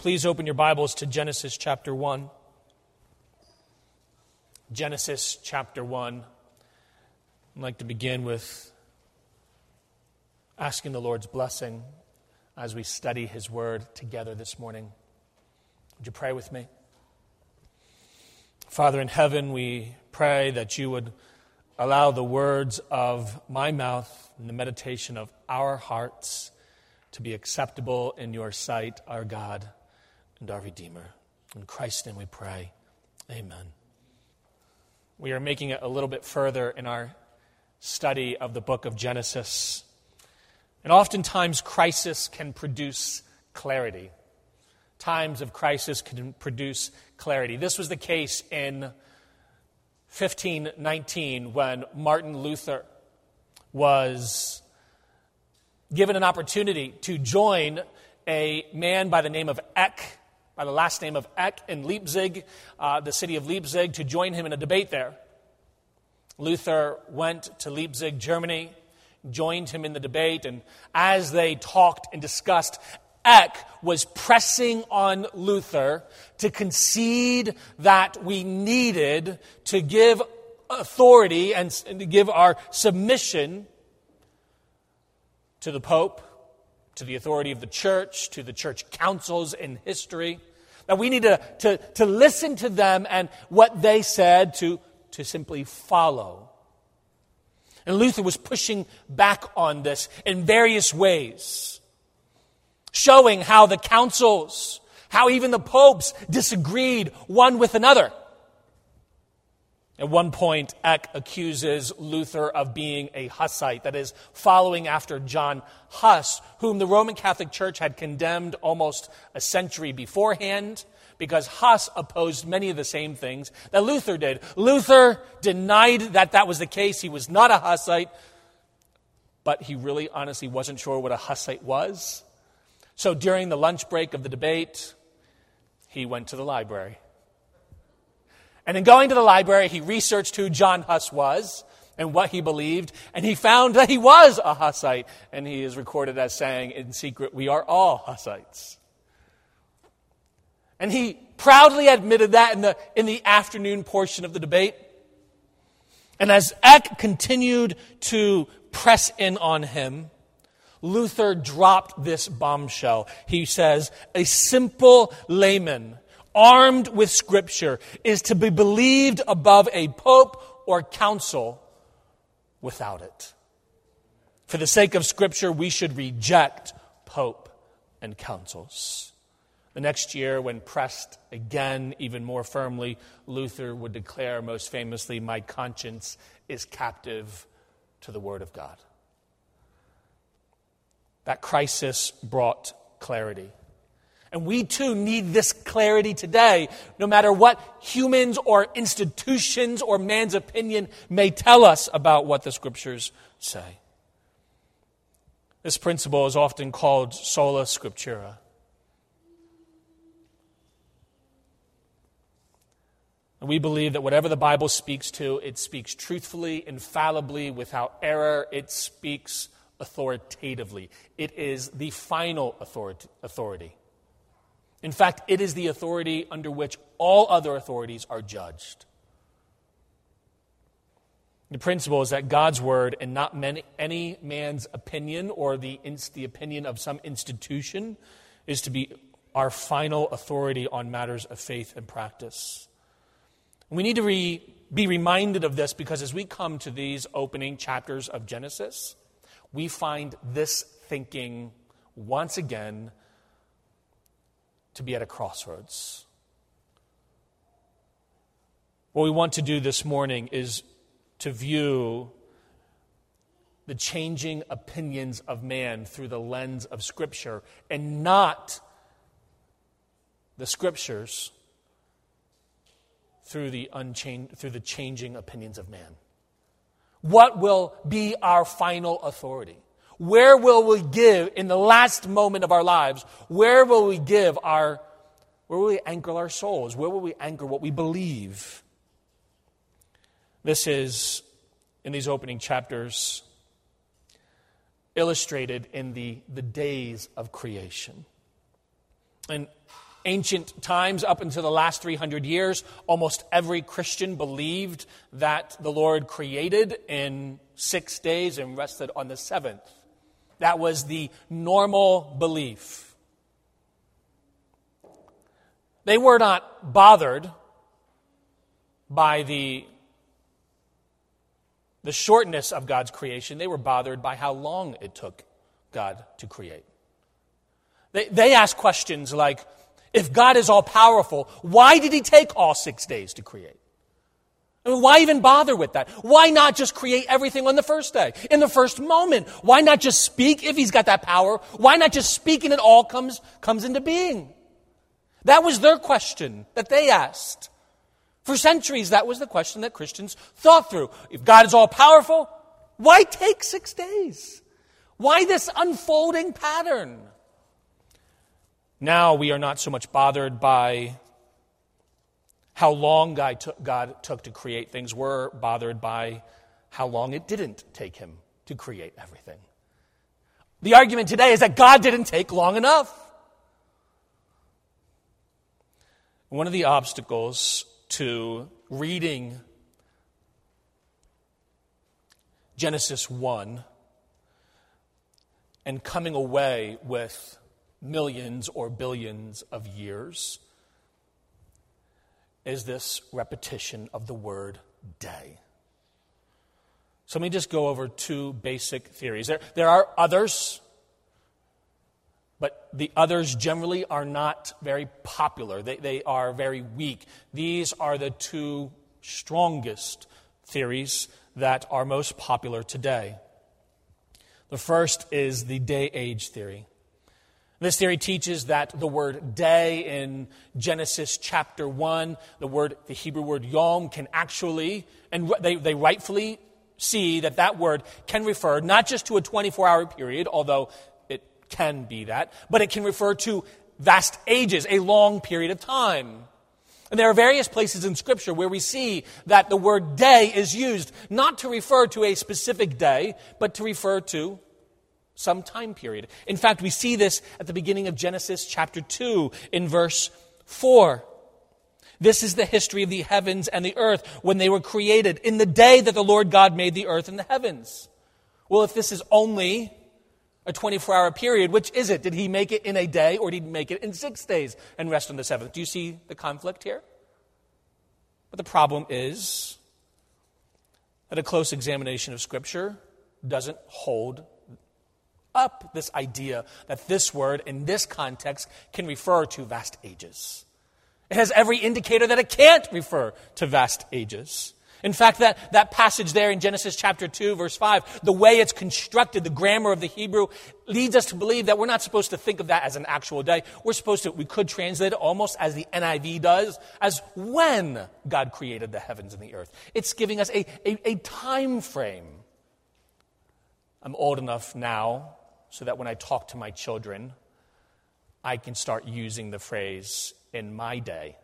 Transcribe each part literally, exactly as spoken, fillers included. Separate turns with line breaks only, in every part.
please open your Bibles to Genesis chapter one. Genesis chapter one. I'd like to begin with asking the Lord's blessing as we study His Word together this morning. Would you pray with me? Father in heaven, we pray that you would allow the words of my mouth and the meditation of our hearts to be acceptable in your sight, our God and our Redeemer. In Christ's name we pray. Amen. We are making it a little bit further in our study of the book of Genesis. And oftentimes crisis can produce clarity. Times of crisis can produce clarity. This was the case in fifteen nineteen when Martin Luther was given an opportunity to join a man by the name of Eck, by the last name of Eck in Leipzig, uh, the city of Leipzig, to join him in a debate there. Luther went to Leipzig, Germany, joined him in the debate, and as they talked and discussed, Eck was pressing on Luther to concede that we needed to give authority and to give our submission to the Pope, to the authority of the church, to the church councils in history, that we need to, to, to listen to them and what they said to, to simply follow. And Luther was pushing back on this in various ways, showing how the councils, how even the popes disagreed one with another. At one point, Eck accuses Luther of being a Hussite, that is, following after John Huss, whom the Roman Catholic Church had condemned almost a century beforehand, because Huss opposed many of the same things that Luther did. Luther denied that that was the case. He was not a Hussite, but he really honestly wasn't sure what a Hussite was. So during the lunch break of the debate, he went to the library. And in going to the library, he researched who John Huss was and what he believed, and he found that he was a Hussite, and he is recorded as saying in secret, "We are all Hussites." And he proudly admitted that in the, in the afternoon portion of the debate. And as Eck continued to press in on him, Luther dropped this bombshell. He says, "A simple layman armed with Scripture is to be believed above a pope or council without it. For the sake of Scripture, we should reject pope and councils." The next year, when pressed again even more firmly, Luther would declare most famously, "My conscience is captive to the Word of God." That crisis brought clarity. And we too need this clarity today, no matter what humans or institutions or man's opinion may tell us about what the Scriptures say. This principle is often called sola scriptura. And we believe that whatever the Bible speaks to, it speaks truthfully, infallibly, without error. It speaks authoritatively. It is the final authority. In fact, it is the authority under which all other authorities are judged. The principle is that God's word, and not many, any man's opinion or the, the opinion of some institution, is to be our final authority on matters of faith and practice. We need to re, be reminded of this because as we come to these opening chapters of Genesis, we find this thinking once again to be at a crossroads. What we want to do this morning is to view the changing opinions of man through the lens of Scripture and not the Scriptures through the unchanged, through the changing opinions of man. What will be our final authority? Where will we give, in the last moment of our lives, where will we give our, where will we anchor our souls? Where will we anchor what we believe? This is, in these opening chapters, illustrated in the, the days of creation. And ancient times, up until the last three hundred years, almost every Christian believed that the Lord created in six days and rested on the seventh. That was the normal belief. They were not bothered by the, the shortness of God's creation. They were bothered by how long it took God to create. They, they asked questions like, if God is all-powerful, why did he take all six days to create? I mean, why even bother with that? Why not just create everything on the first day, in the first moment? Why not just speak if he's got that power? Why not just speak and it all comes, comes into being? That was their question that they asked. For centuries, that was the question that Christians thought through. If God is all-powerful, why take six days? Why this unfolding pattern? Now we are not so much bothered by how long God took, God took to create things. We're bothered by how long it didn't take him to create everything. The argument today is that God didn't take long enough. One of the obstacles to reading Genesis one and coming away with millions or billions of years is this repetition of the word day. So let me just go over two basic theories. There, there are others, but the others generally are not very popular. They, they are very weak. These are the two strongest theories that are most popular today. The first is the day-age theory. This theory teaches that the word day in Genesis chapter one, the word, the Hebrew word yom, can actually, and they, they rightfully see that that word can refer not just to a twenty-four hour period, although it can be that, but it can refer to vast ages, a long period of time. And there are various places in Scripture where we see that the word day is used not to refer to a specific day, but to refer to some time period. In fact, we see this at the beginning of Genesis chapter two in verse four. This is the history of the heavens and the earth when they were created, in the day that the Lord God made the earth and the heavens. Well, if this is only a twenty-four hour period, which is it? Did he make it in a day or did he make it in six days and rest on the seventh? Do you see the conflict here? But the problem is that a close examination of Scripture doesn't hold up this idea that this word in this context can refer to vast ages. It has every indicator that it can't refer to vast ages. In fact, that, that passage there in Genesis chapter two, verse five, the way it's constructed, the grammar of the Hebrew, leads us to believe that we're not supposed to think of that as an actual day. We're supposed to, we could translate it almost as the N I V does, as when God created the heavens and the earth. It's giving us a, a, a time frame. I'm old enough now so that when I talk to my children, I can start using the phrase, in my day.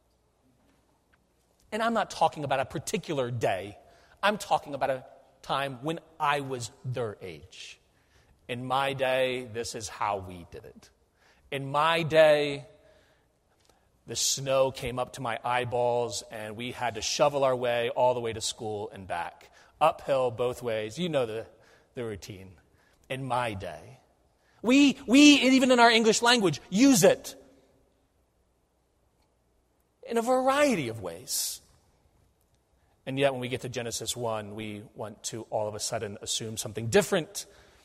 And I'm not talking about a particular day. I'm talking about a time when I was their age. In my day, this is how we did it. In my day, the snow came up to my eyeballs and we had to shovel our way all the way to school and back. Uphill both ways. You know the, the routine. In my day. We, we, even in our English language, use it in a variety of ways. And yet when we get to Genesis one, we want to all of a sudden assume something different.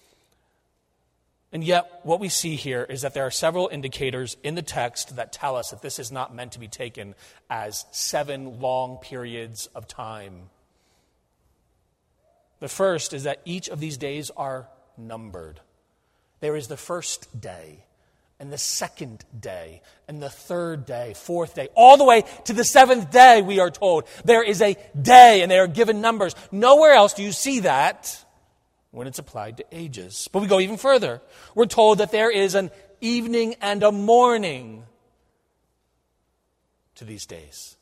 And yet what we see here is that there are several indicators in the text that tell us that this is not meant to be taken as seven long periods of time. The first is that each of these days are numbered. There is the first day, and the second day, and the third day, fourth day, all the way to the seventh day, we are told. There is a day, and they are given numbers. Nowhere else do you see that when it's applied to ages. But we go even further. We're told that there is an evening and a morning to these days.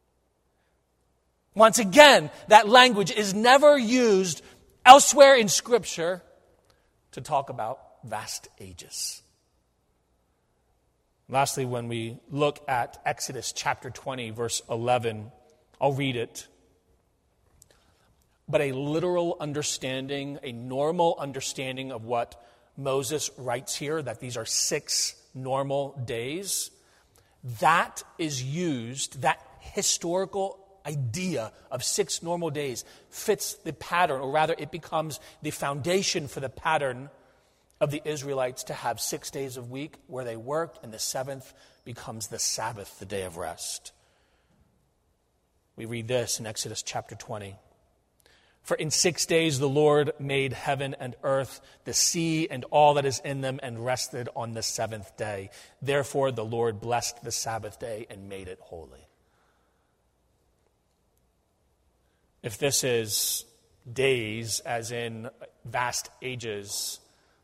Once again, that language is never used elsewhere in Scripture to talk about vast ages. Lastly, when we look at Exodus chapter twenty, verse eleven, I'll read it. But a literal understanding, a normal understanding of what Moses writes here, that these are six normal days, that is used, that historical idea of six normal days fits the pattern, or rather it becomes the foundation for the pattern of the Israelites to have six days a week where they work, and the seventh becomes the Sabbath, the day of rest. We read this in Exodus chapter twenty. For in six days the Lord made heaven and earth, the sea and all that is in them, and rested on the seventh day. Therefore the Lord blessed the Sabbath day and made it holy. If this is days, as in vast ages,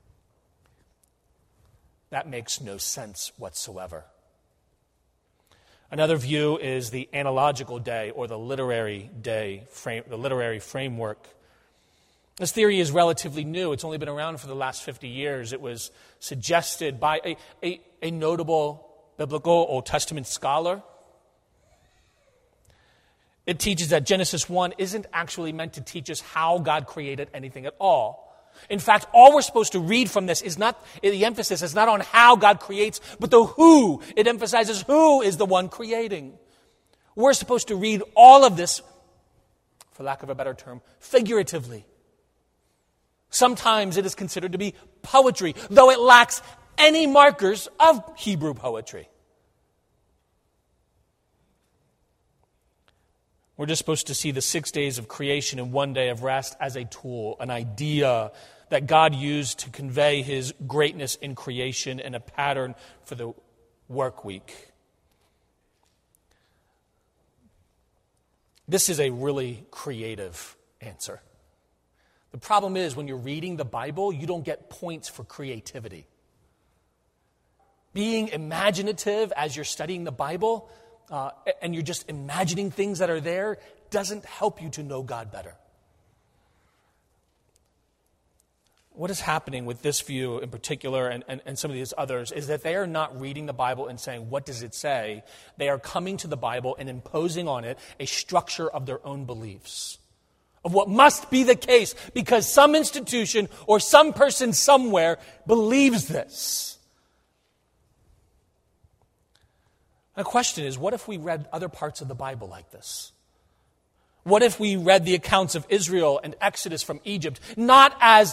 that makes no sense whatsoever. Another view is the analogical day, or the literary day, frame, the literary framework. This theory is relatively new. It's only been around for the last fifty years. It was suggested by a, a, a notable biblical Old Testament scholar. It teaches that Genesis one isn't actually meant to teach us how God created anything at all. In fact, all we're supposed to read from this is not, the emphasis is not on how God creates, but the who. It emphasizes who is the one creating. We're supposed to read all of this, for lack of a better term, figuratively. Sometimes it is considered to be poetry, though it lacks any markers of Hebrew poetry. We're just supposed to see the six days of creation and one day of rest as a tool, an idea that God used to convey his greatness in creation and a pattern for the work week. This is a really creative answer. The problem is, when you're reading the Bible, you don't get points for creativity. Being imaginative as you're studying the Bible, Uh, and you're just imagining things that are there, doesn't help you to know God better. What is happening with this view in particular, and, and, and some of these others, is that they are not reading the Bible and saying, what does it say? They are coming to the Bible and imposing on it a structure of their own beliefs, of what must be the case, because some institution or some person somewhere believes this. The question is, what if we read other parts of the Bible like this? What if we read the accounts of Israel and Exodus from Egypt, not as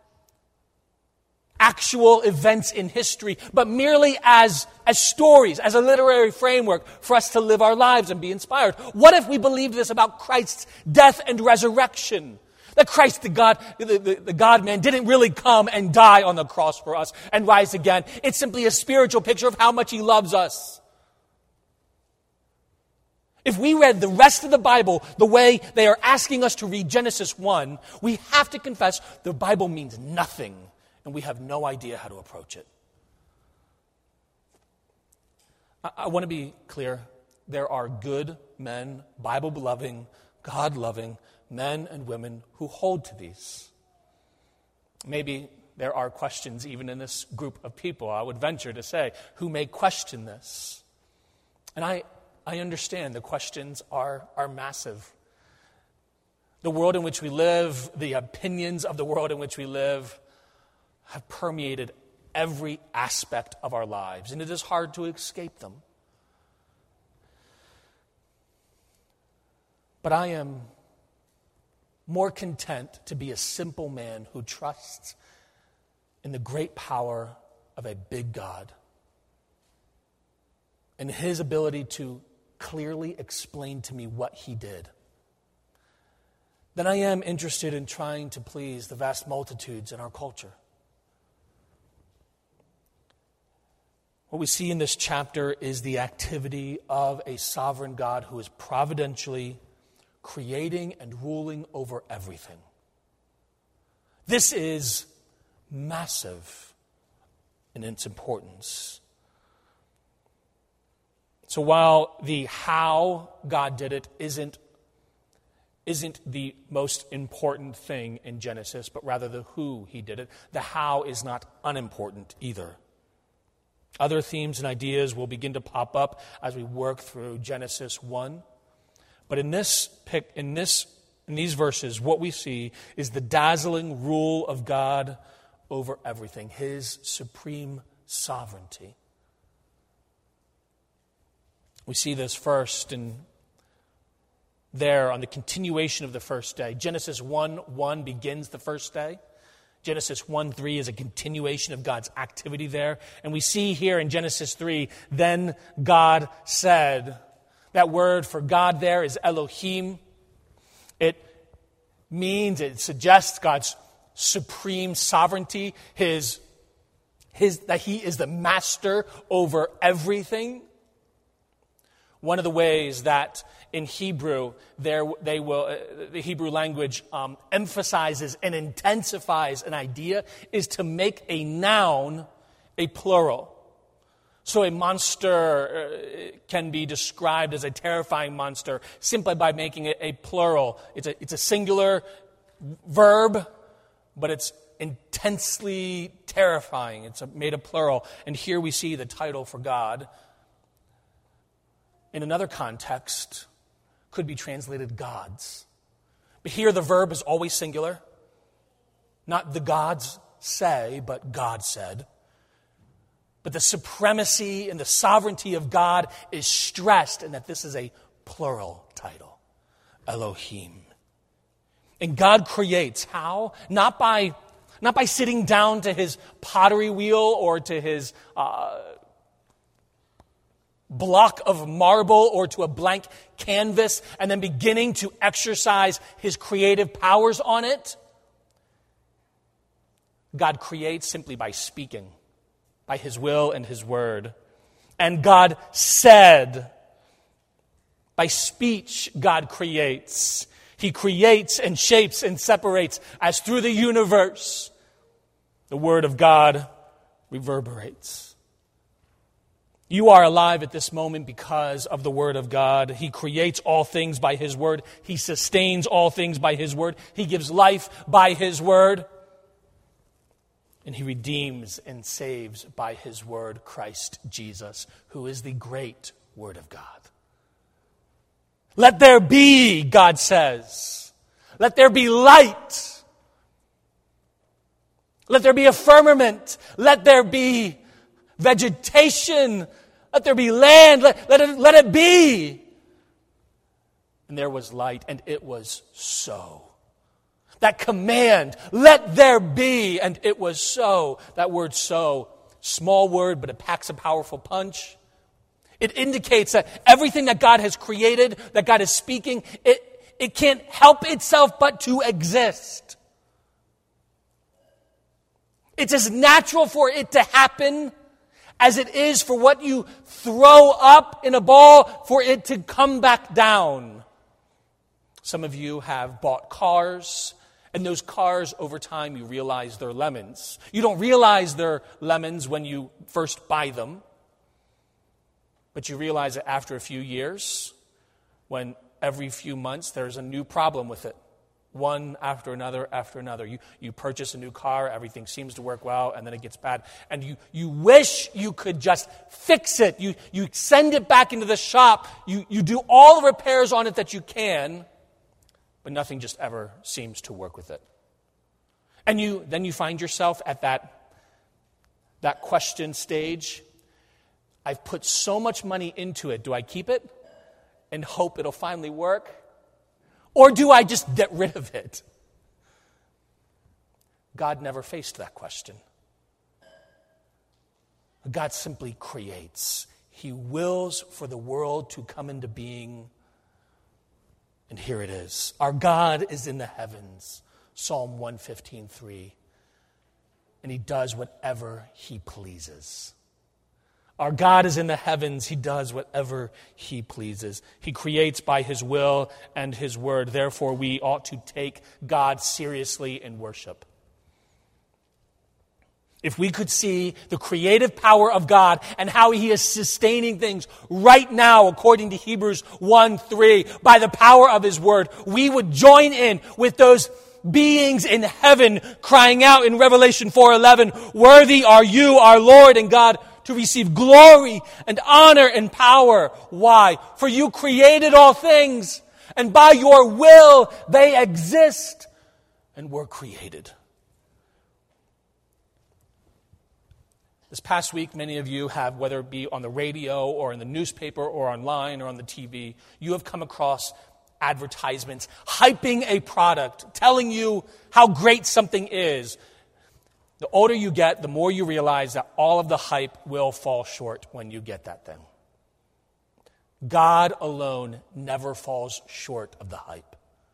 actual events in history, but merely as, as stories, as a literary framework for us to live our lives and be inspired? What if we believed this about Christ's death and resurrection? That Christ, the God, the, the, the God-man, didn't really come and die on the cross for us and rise again. It's simply a spiritual picture of how much he loves us. If we read the rest of the Bible the way they are asking us to read Genesis one, we have to confess the Bible means nothing, and we have no idea how to approach it. I, I want to be clear. There are good men, Bible-loving, God-loving men and women who hold to these. Maybe there are questions even in this group of people, I would venture to say, who may question this. And I... I understand the questions are, are massive. The world in which we live, the opinions of the world in which we live, have permeated every aspect of our lives, and it is hard to escape them. But I am more content to be a simple man who trusts in the great power of a big God and his ability to clearly explain to me what he did, than I am interested in trying to please the vast multitudes in our culture. What we see in this chapter is the activity of a sovereign God who is providentially creating and ruling over everything. This is massive in its importance. So while the how God did it isn't, isn't the most important thing in Genesis, but rather the who he did it, the how is not unimportant either. Other themes and ideas will begin to pop up as we work through Genesis one. But in this pic, in this in these verses, what we see is the dazzling rule of God over everything, his supreme sovereignty. We see this first in there on the continuation of the first day. Genesis one one begins the first day. Genesis one three is a continuation of God's activity there. And we see here in Genesis three, then God said. That word for God there is Elohim. It means, it suggests God's supreme sovereignty, his, his, that he is the master over everything. One of the ways that in Hebrew, there they will, uh, the Hebrew language um, emphasizes and intensifies an idea is to make a noun a plural. So a monster uh, can be described as a terrifying monster simply by making it a plural. It's a, it's a singular verb, but it's intensely terrifying. It's a, made a plural. And here we see the title for God. In another context, could be translated gods. But here the verb is always singular. Not the gods say, but God said. But the supremacy and the sovereignty of God is stressed, and that this is a plural title, Elohim. And God creates. How? Not by, not by sitting down to his pottery wheel or to his uh, block of marble or to a blank canvas and then beginning to exercise his creative powers on it. God creates simply by speaking, by his will and his word. And God said, by speech, God creates. He creates and shapes and separates as through the universe, the word of God reverberates. You are alive at this moment because of the word of God. He creates all things by his word. He sustains all things by his word. He gives life by his word. And he redeems and saves by his word, Christ Jesus, who is the great word of God. Let there be, God says. Let there be light. Let there be a firmament. Let there be vegetation. Let there be land. Let, let, it, let it be. And there was light, and it was so. That command, let there be, and it was so. That word so, small word, but it packs a powerful punch. It indicates that everything that God has created, that God is speaking, it, it can't help itself but to exist. It's as natural for it to happen as it is for what you throw up in a ball for it to come back down. Some of you have bought cars. And those cars, over time, you realize they're lemons. You don't realize they're lemons when you first buy them. But you realize it after a few years, when every few months there's a new problem with it. One after another after another. You, you purchase a new car, everything seems to work well, and then it gets bad. And you, you wish you could just fix it. You, you send it back into the shop. You, you do all the repairs on it that you can. But nothing just ever seems to work with it. And you then you find yourself at that, that question stage. I've put so much money into it. Do I keep it and hope it'll finally work? Or do I just get rid of it? God never faced that question. God simply creates. He wills for the world to come into being. And here it is. Our God is in the heavens. Psalm one fifteen, three. And he does whatever he pleases. Our God is in the heavens. He does whatever he pleases. He creates by his will and his word. Therefore, we ought to take God seriously in worship. If we could see the creative power of God and how he is sustaining things right now, according to Hebrews one three, by the power of his word, we would join in with those beings in heaven crying out in Revelation four eleven, worthy are you, our Lord and God, to receive glory and honor and power. Why? For you created all things, and by your will they exist and were created. This past week, many of you have, whether it be on the radio or in the newspaper or online or on the T V, you have come across advertisements hyping a product, telling you how great something is. The older you get, the more you realize that all of the hype will fall short when you get that thing. God alone never falls short of the hype.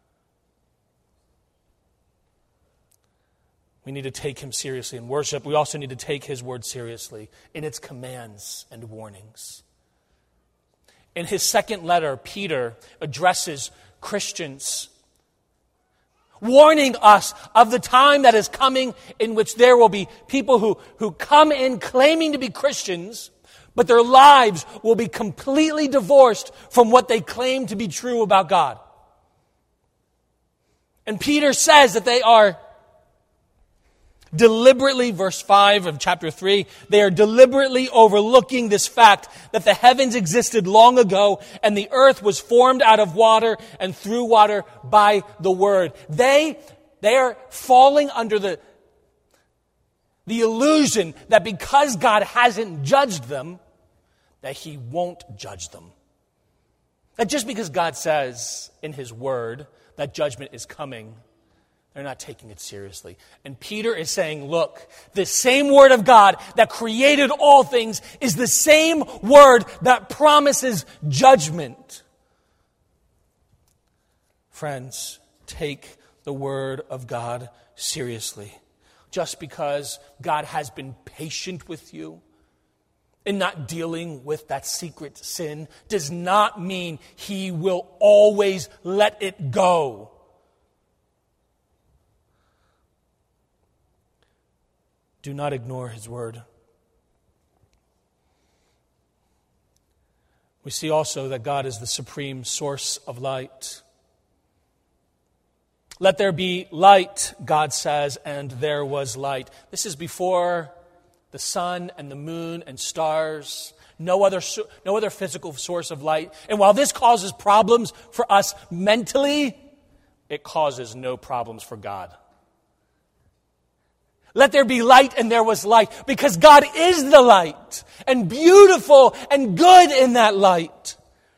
We need to take him seriously in worship. We also need to take his word seriously in its commands and warnings. In his second letter, Peter addresses Christians, warning us of the time that is coming in which there will be people who, who come in claiming to be Christians, but their lives will be completely divorced from what they claim to be true about God. And Peter says that they are deliberately, verse five of chapter three, they are deliberately overlooking this fact that the heavens existed long ago and the earth was formed out of water and through water by the word. They, they are falling under the, the illusion that because God hasn't judged them, that he won't judge them. That just because God says in his word that judgment is coming, they're not taking it seriously. And Peter is saying, look, the same word of God that created all things is the same word that promises judgment. Friends, take the word of God seriously. Just because God has been patient with you in not dealing with that secret sin does not mean he will always let it go. Do not ignore his word. We see also that God is the supreme source of light. Let there be light, God says, and there was light. This is before the sun and the moon and stars, no other, no other physical source of light. And while this causes problems for us mentally, it causes no problems for God. Let there be light, and there was light, because God is the light, and beautiful and good in that light.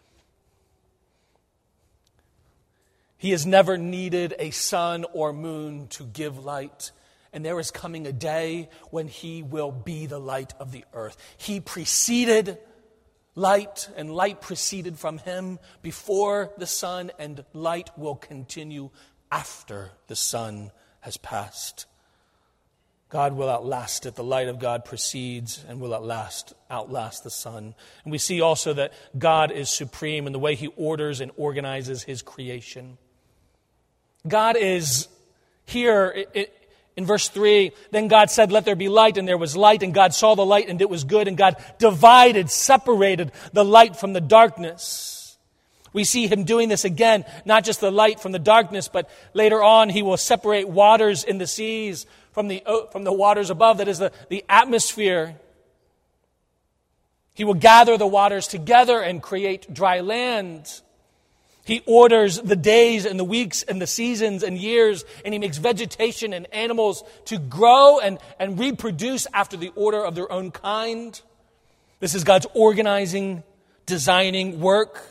He has never needed a sun or moon to give light, and there is coming a day when he will be the light of the earth. He preceded light, and light proceeded from him before the sun, and light will continue after the sun has passed. God will outlast it. The light of God precedes and will outlast, outlast the sun. And we see also that God is supreme in the way he orders and organizes his creation. God is here in verse three. Then God said, let there be light, and there was light, and God saw the light, and it was good, and God divided, separated the light from the darkness. We see him doing this again, not just the light from the darkness, but later on he will separate waters in the seas from the, from the waters above, that is the, the atmosphere. He will gather the waters together and create dry land. He orders the days and the weeks and the seasons and years, and he makes vegetation and animals to grow and, and reproduce after the order of their own kind. This is God's organizing, designing work.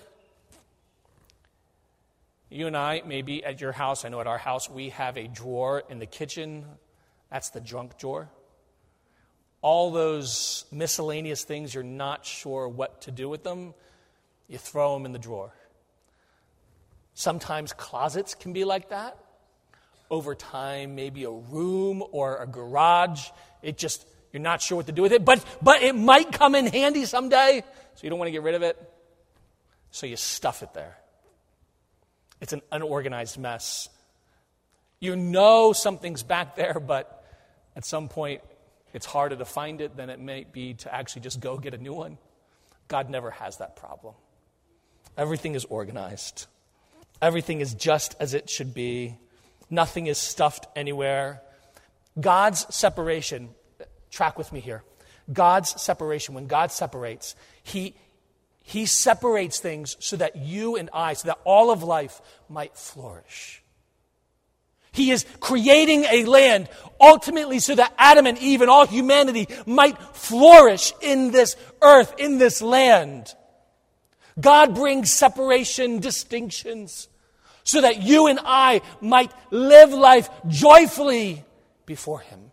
You and I, maybe at your house, I know at our house, we have a drawer in the kitchen. That's the junk drawer. All those miscellaneous things you're not sure what to do with them, you throw them in the drawer. Sometimes closets can be like that. Over time, maybe a room or a garage, it just, you're not sure what to do with it, but, but it might come in handy someday, so you don't want to get rid of it. So you stuff it there. It's an unorganized mess. You know something's back there, but at some point, it's harder to find it than it may be to actually just go get a new one. God never has that problem. Everything is organized. Everything is just as it should be. Nothing is stuffed anywhere. God's separation, track with me here. God's separation, when God separates, he, he separates things so that you and I, so that all of life might flourish. He is creating a land ultimately so that Adam and Eve and all humanity might flourish in this earth, in this land. God brings separation, distinctions, so that you and I might live life joyfully before Him.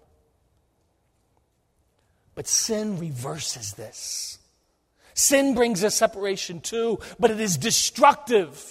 But sin reverses this. Sin brings a separation too, but it is destructive.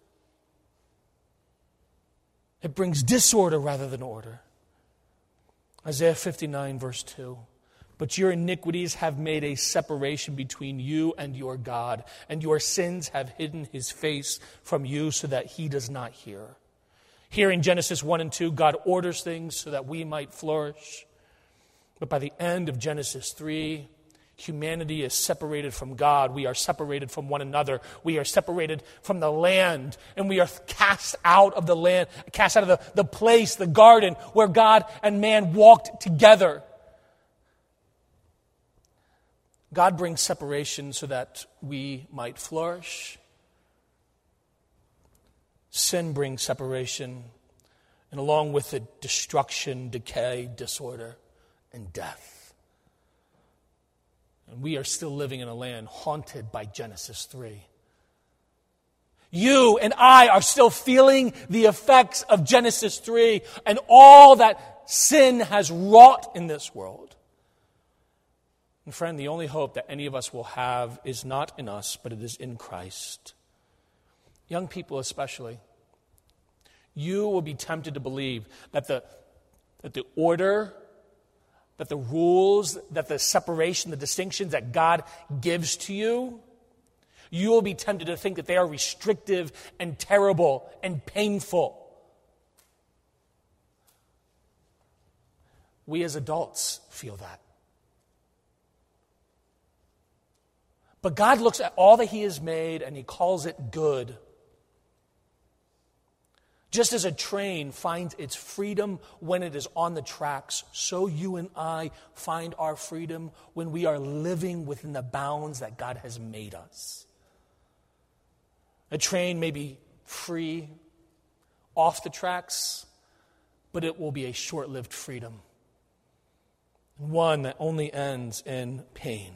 It brings disorder rather than order. Isaiah fifty-nine, verse two. But your iniquities have made a separation between you and your God, and your sins have hidden His face from you so that He does not hear. Here in Genesis one and two, God orders things so that we might flourish. But by the end of Genesis three, humanity is separated from God. We are separated from one another. We are separated from the land. And we are cast out of the land, cast out of the, the place, the garden, where God and man walked together. God brings separation so that we might flourish. Sin brings separation, and along with it, destruction, decay, disorder, and death. And we are still living in a land haunted by Genesis three. You and I are still feeling the effects of Genesis three and all that sin has wrought in this world. And friend, the only hope that any of us will have is not in us, but it is in Christ. Young people especially, you will be tempted to believe that the, that the order, that the rules, that the separation, the distinctions that God gives to you, you will be tempted to think that they are restrictive and terrible and painful. We as adults feel that. But God looks at all that He has made and He calls it good. Just as a train finds its freedom when it is on the tracks, so you and I find our freedom when we are living within the bounds that God has made us. A train may be free off the tracks, but it will be a short-lived freedom, one that only ends in pain.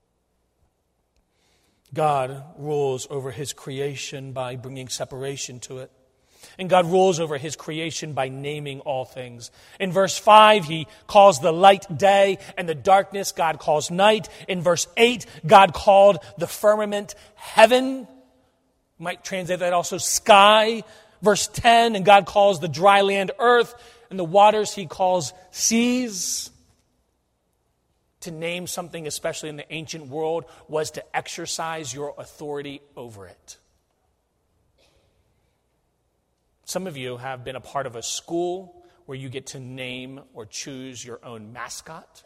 God rules over His creation by bringing separation to it. And God rules over His creation by naming all things. In verse five, He calls the light day, and the darkness God calls night. In verse eight, God called the firmament heaven. You might translate that also sky. Verse ten, and God calls the dry land earth, and the waters He calls seas. To name something, especially in the ancient world, was to exercise your authority over it. Some of you have been a part of a school where you get to name or choose your own mascot.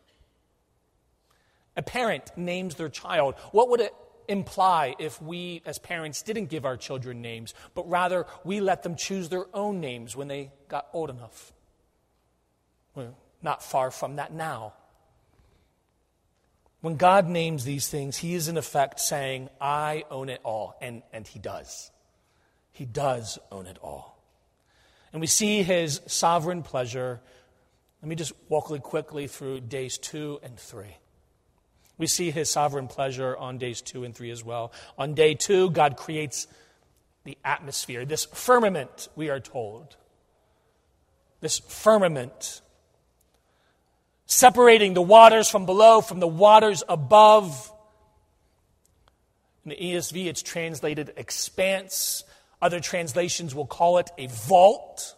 A parent names their child. What would it imply if we as parents didn't give our children names, but rather we let them choose their own names when they got old enough? We're not far from that now. When God names these things, He is in effect saying, I own it all. And, and He does. He does own it all. And we see His sovereign pleasure. Let me just walk really quickly through days two and three. We see His sovereign pleasure on days two and three as well. On day two, God creates the atmosphere, this firmament, we are told. This firmament, separating the waters from below from the waters above. In the E S V, it's translated expanse. Other translations will call it a vault.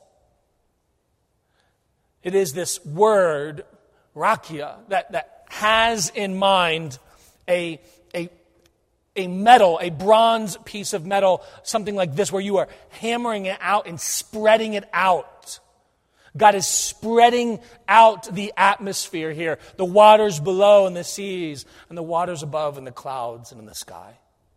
It is this word, rakia, that, that has in mind a, a, a metal, a bronze piece of metal, something like this, where you are hammering it out and spreading it out. God is spreading out the atmosphere here, the waters below and the seas, and the waters above and the clouds and in the sky.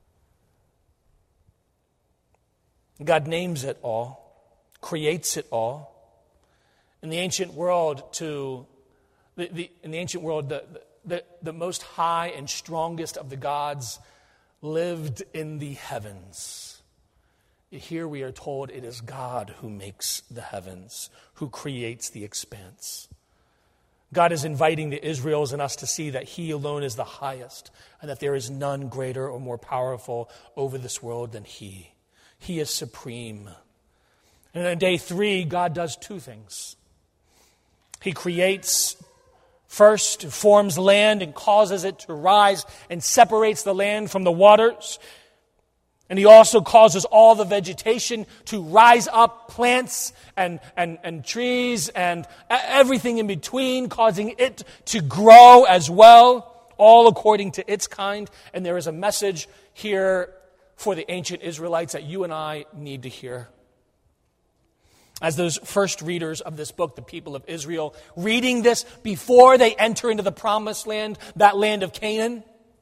God names it all, creates it all. In the ancient world, to the, the in the ancient world, the, the, the most high and strongest of the gods lived in the heavens. Here we are told it is God who makes the heavens, who creates the expanse. God is inviting the Israels and us to see that He alone is the highest and that there is none greater or more powerful over this world than He. He is supreme. And on day three, God does two things. He creates, first, forms land and causes it to rise and separates the land from the waters. And He also causes all the vegetation to rise up, plants and, and, and trees and everything in between, causing it to grow as well, all according to its kind. And there is a message here for the ancient Israelites that you and I need to hear. As those first readers of this book, the people of Israel, reading this before they enter into the promised land, that land of Canaan,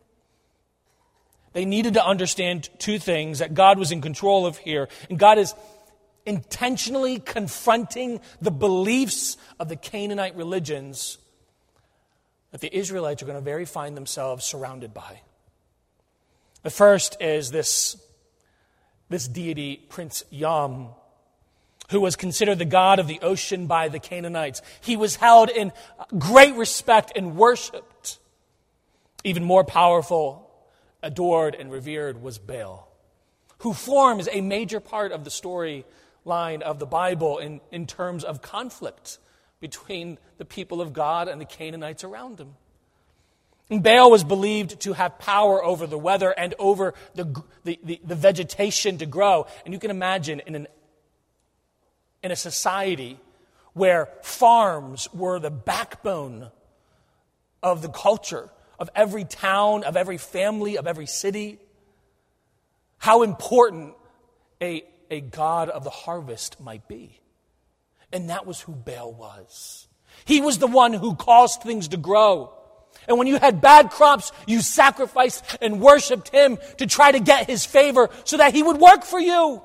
they needed to understand two things that God was in control of here. And God is intentionally confronting the beliefs of the Canaanite religions that the Israelites are going to very find themselves surrounded by. The first is this, this deity, Prince Yam, who was considered the god of the ocean by the Canaanites. He was held in great respect and worshipped. Even more powerful, adored and revered was Baal, who forms a major part of the storyline of the Bible in, in terms of conflict between the people of God and the Canaanites around him. And Baal was believed to have power over the weather and over the, the, the, the vegetation to grow. And you can imagine in, an, in a society where farms were the backbone of the culture, of every town, of every family, of every city, how important a, a god of the harvest might be. And that was who Baal was. He was the one who caused things to grow. And when you had bad crops, you sacrificed and worshipped him to try to get his favor so that he would work for you.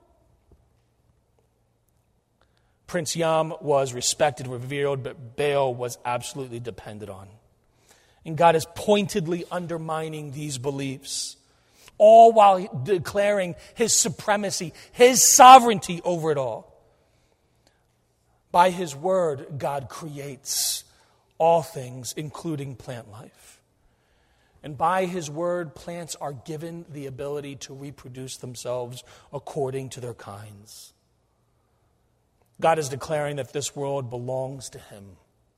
Prince Yam was respected and revered, but Baal was absolutely depended on. And God is pointedly undermining these beliefs, all while declaring His supremacy, His sovereignty over it all. By His word, God creates all things, including plant life. And by His word, plants are given the ability to reproduce themselves according to their kinds. God is declaring that this world belongs to Him.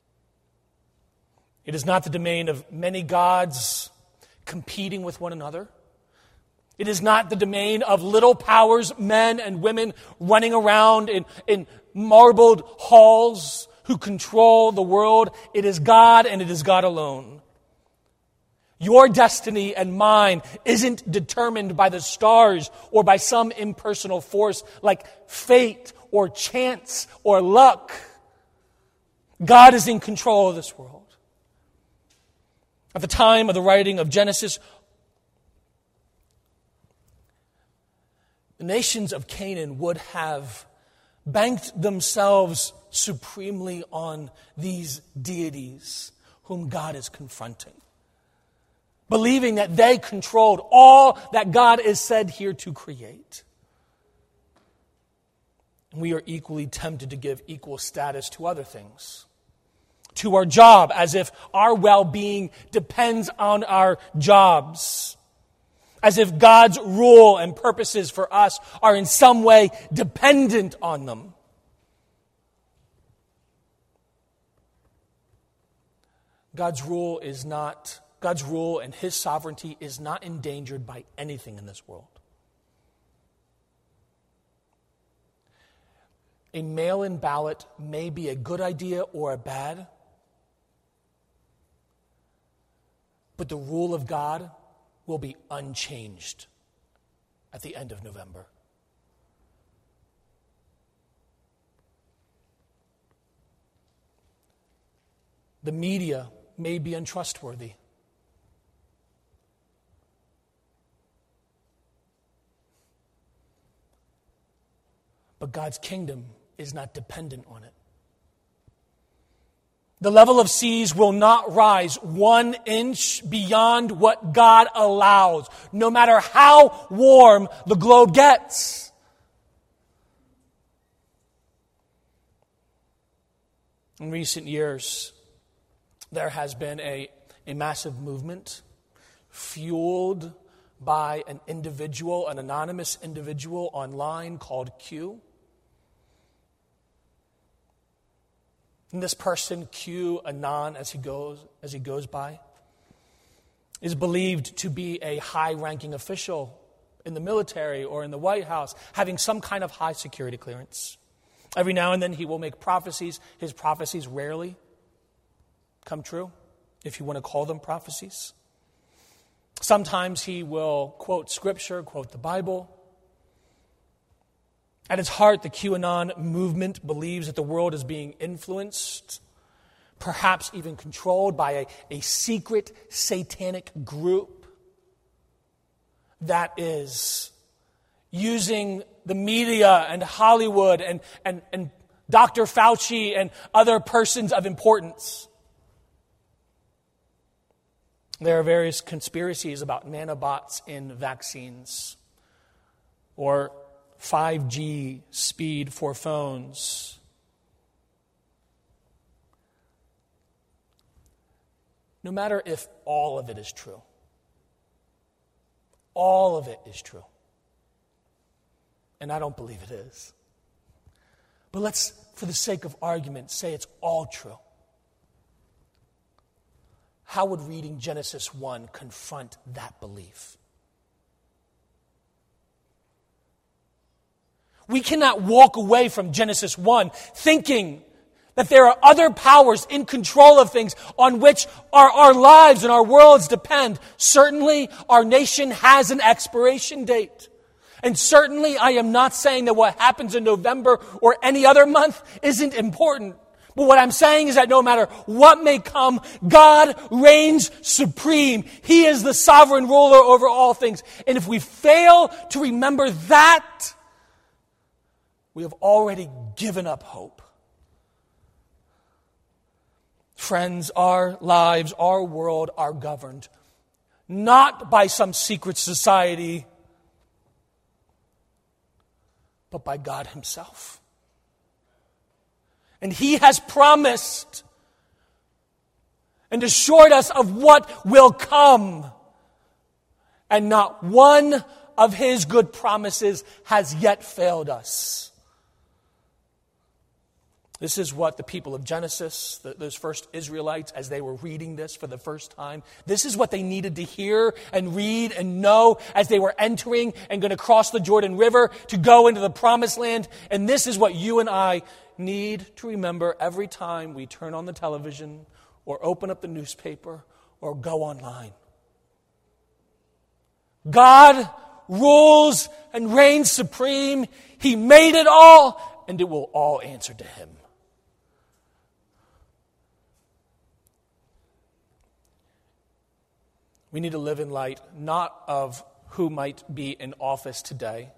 It is not the domain of many gods competing with one another. It is not the domain of little powers, men and women running around in, in marbled halls who control the world. It is God, and it is God alone. Your destiny and mine isn't determined by the stars or by some impersonal force like fate or chance or luck. God is in control of this world. At the time of the writing of Genesis, the nations of Canaan would have banked themselves supremely on these deities whom God is confronting, believing that they controlled all that God is said here to create. And we are equally tempted to give equal status to other things. To our job, as if our well-being depends on our jobs. As if God's rule and purposes for us are in some way dependent on them. God's rule is not, God's rule and His sovereignty is not endangered by anything in this world. A mail-in ballot may be a good idea or a bad, but the rule of God will be unchanged at the end of November. The media may be untrustworthy. But God's kingdom is not dependent on it. The level of seas will not rise one inch beyond what God allows, no matter how warm the globe gets. In recent years, there has been a, a massive movement fueled by an individual, an anonymous individual online called Q. And this person, Q Anon, as he goes, as he goes by, is believed to be a high-ranking official in the military or in the White House, having some kind of high security clearance. Every now and then he will make prophecies. His prophecies rarely come true, if you want to call them prophecies. Sometimes he will quote Scripture, quote the Bible. At its heart, the QAnon movement believes that the world is being influenced, perhaps even controlled by a, a secret satanic group that is using the media and Hollywood and, and, and Doctor Fauci and other persons of importance. There are various conspiracies about nanobots in vaccines or five G speed for phones. No matter if all of it is true, all of it is true. And I don't believe it is. But let's, for the sake of argument, say it's all true. How would reading Genesis one confront that belief? We cannot walk away from Genesis one thinking that there are other powers in control of things on which our, our lives and our worlds depend. Certainly, our nation has an expiration date. And certainly, I am not saying that what happens in November or any other month isn't important. But what I'm saying is that no matter what may come, God reigns supreme. He is the sovereign ruler over all things. And if we fail to remember that, we have already given up hope. Friends, our lives, our world are governed not by some secret society, but by God Himself. And He has promised and assured us of what will come. And not one of His good promises has yet failed us. This is what the people of Genesis, those first Israelites, as they were reading this for the first time, this is what they needed to hear and read and know as they were entering and going to cross the Jordan River to go into the Promised Land. And this is what you and I need to remember every time we turn on the television or open up the newspaper or go online. God rules and reigns supreme. He made it all, and it will all answer to Him. We need to live in light not of who might be in office today,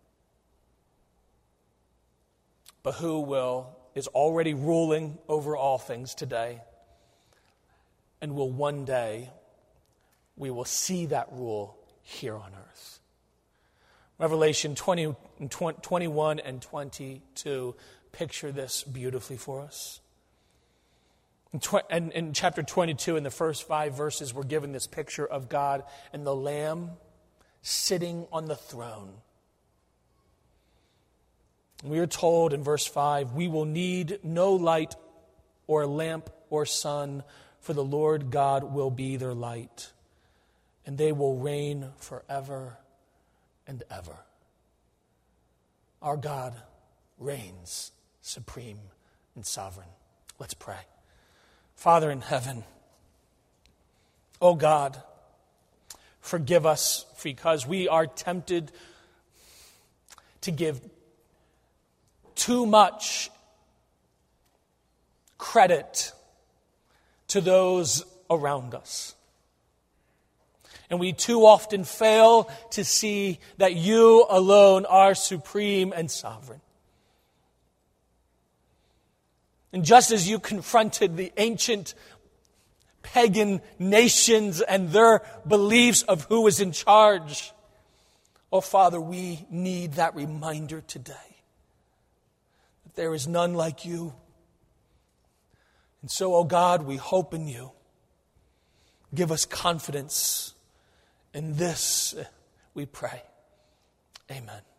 but who will is already ruling over all things today, and will one day we will see that rule here on earth. Revelation twenty, twenty-one and twenty-two picture this beautifully for us. And in chapter twenty-two, in the first five verses, we're given this picture of God and the Lamb sitting on the throne. We are told in verse five, we will need no light or lamp or sun, for the Lord God will be their light, and they will reign forever and ever. Our God reigns supreme and sovereign. Let's pray. Father in heaven, oh God, forgive us because we are tempted to give too much credit to those around us. And we too often fail to see that you alone are supreme and sovereign. And just as you confronted the ancient pagan nations and their beliefs of who is in charge, oh Father, we need that reminder today that there is none like you. And so, oh God, we hope in you. Give us confidence in this, we pray. Amen.